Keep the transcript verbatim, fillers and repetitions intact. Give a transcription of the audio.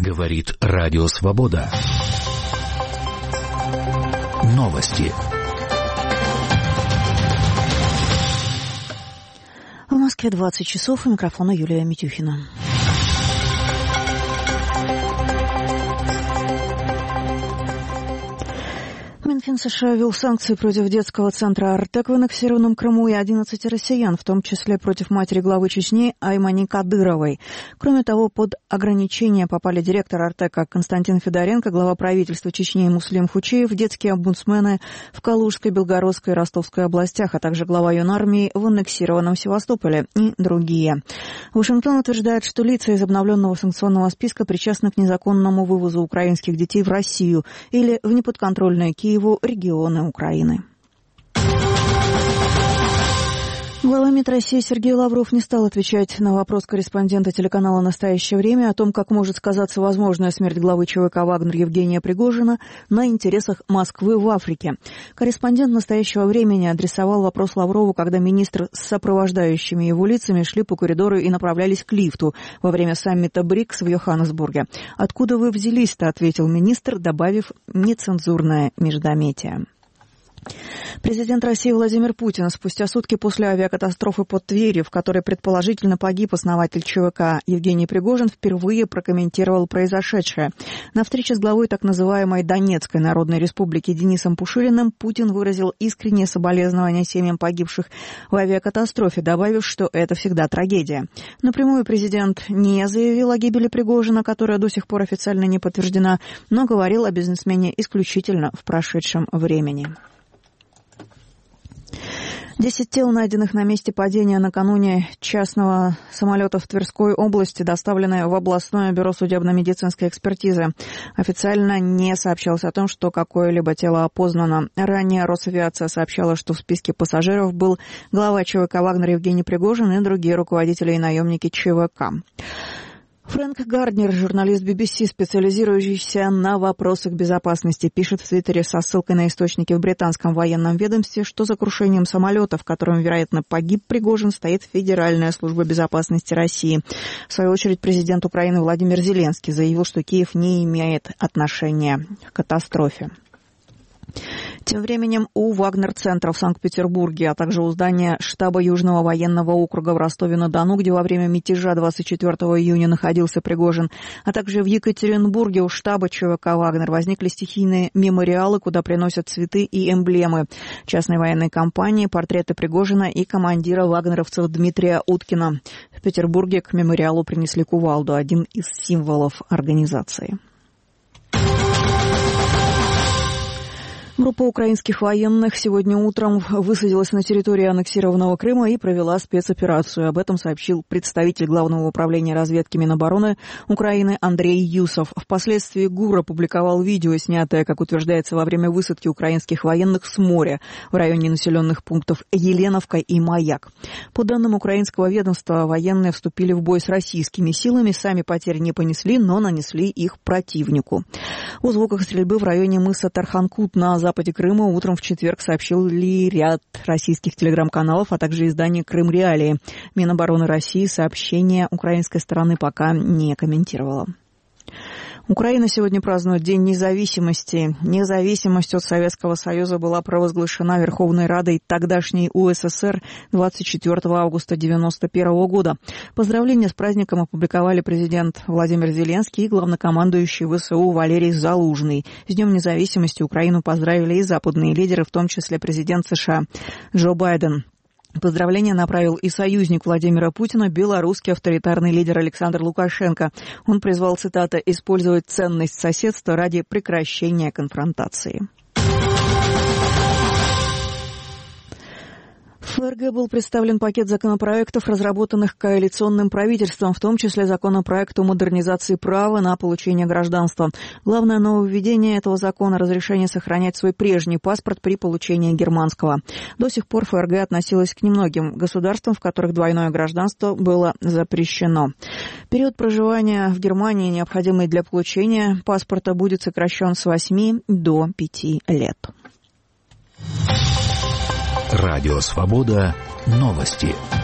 Говорит Радио Свобода. Новости. В Москве двадцать часов, у микрофона Юлия Митюхина. Минфин США ввел санкции против детского центра «Артек» в аннексированном Крыму и одиннадцати россиян, в том числе против матери главы Чечни Аймани Кадыровой. Кроме того, под ограничения попали директор «Артека» Константин Федоренко, глава правительства Чечни Муслим Хучиев, детские омбудсмены в Калужской, Белгородской и Ростовской областях, а также глава юнармии в аннексированном Севастополе и другие. Вашингтон утверждает, что лица из обновленного санкционного списка причастны к незаконному вывозу украинских детей в Россию или в неподконтрольные Киеву регионы Украины. Глава МИД России Сергей Лавров не стал отвечать на вопрос корреспондента телеканала «Настоящее время» о том, как может сказаться возможная смерть главы ЧВК «Вагнер» Евгения Пригожина на интересах Москвы в Африке. Корреспондент «Настоящего времени» адресовал вопрос Лаврову, когда министр с сопровождающими его лицами шли по коридору и направлялись к лифту во время саммита БРИКС в Йоханнесбурге. «Откуда вы взялись-то?» — ответил министр, добавив нецензурное междометие. Президент России Владимир Путин спустя сутки после авиакатастрофы под Тверью, в которой предположительно погиб основатель ЧВК Евгений Пригожин, впервые прокомментировал произошедшее. На встрече с главой так называемой Донецкой Народной Республики Денисом Пушилиным Путин выразил искреннее соболезнование семьям погибших в авиакатастрофе, добавив, что это всегда трагедия. Напрямую президент не заявил о гибели Пригожина, которая до сих пор официально не подтверждена, но говорил о бизнесмене исключительно в прошедшем времени. Десять тел, найденных на месте падения накануне частного самолета в Тверской области, доставлены в областное бюро судебно-медицинской экспертизы. Официально не сообщалось о том, что какое-либо тело опознано. Ранее Росавиация сообщала, что в списке пассажиров был глава ЧВК «Вагнер» Евгений Пригожин и другие руководители и наемники ЧВК. Фрэнк Гарднер, журналист би би си, специализирующийся на вопросах безопасности, пишет в Твиттере со ссылкой на источники в британском военном ведомстве, что за крушением самолета, в котором, вероятно, погиб Пригожин, стоит Федеральная служба безопасности России. В свою очередь, президент Украины Владимир Зеленский заявил, что Киев не имеет отношения к катастрофе. Тем временем у Вагнер-центра в Санкт-Петербурге, а также у здания штаба Южного военного округа в Ростове-на-Дону, где во время мятежа двадцать четвёртого июня находился Пригожин, а также в Екатеринбурге у штаба ЧВК «Вагнер» возникли стихийные мемориалы, куда приносят цветы и эмблемы частной военной компании, портреты Пригожина и командира вагнеровцев Дмитрия Уткина. В Петербурге к мемориалу принесли кувалду, один из символов организации. Группа украинских военных сегодня утром высадилась на территории аннексированного Крыма и провела спецоперацию. Об этом сообщил представитель Главного управления разведки Минобороны Украины Андрей Юсов. Впоследствии ГУР опубликовал видео, снятое, как утверждается, во время высадки украинских военных с моря в районе населенных пунктов Еленовка и Маяк. По данным украинского ведомства, военные вступили в бой с российскими силами, сами потерь не понесли, но нанесли их противнику. О звуках стрельбы в районе мыса Тарханкут на западе западе Крыма утром в четверг сообщили ряд российских телеграм-каналов, а также издание «Крым Реалии». Минобороны России сообщения украинской стороны пока не комментировала. Украина сегодня празднует День независимости. Независимость от Советского Союза была провозглашена Верховной Радой тогдашней У Эс Эс Эр двадцать четвёртого августа девяносто первого года. Поздравления с праздником опубликовали президент Владимир Зеленский и главнокомандующий вэ эс у Валерий Залужный. С Днем независимости Украину поздравили и западные лидеры, в том числе президент США Джо Байден. Поздравления направил и союзник Владимира Путина, белорусский авторитарный лидер Александр Лукашенко. Он призвал, цитата, «использовать ценность соседства ради прекращения конфронтации». В ФРГ был представлен пакет законопроектов, разработанных коалиционным правительством, в том числе законопроект о модернизации права на получение гражданства. Главное нововведение этого закона – разрешение сохранять свой прежний паспорт при получении германского. До сих пор ФРГ относилась к немногим государствам, в которых двойное гражданство было запрещено. Период проживания в Германии, необходимый для получения паспорта, будет сокращен с восьми до пяти лет. Радио Свобода. Новости.